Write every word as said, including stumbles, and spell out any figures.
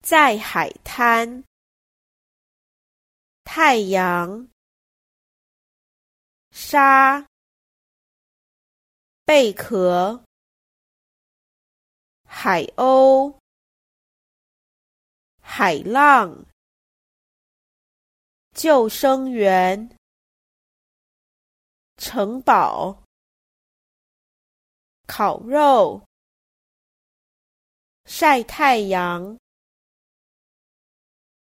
在海滩，太阳，沙，贝壳，海鸥，海浪，救生员，城堡，烤肉，晒太阳，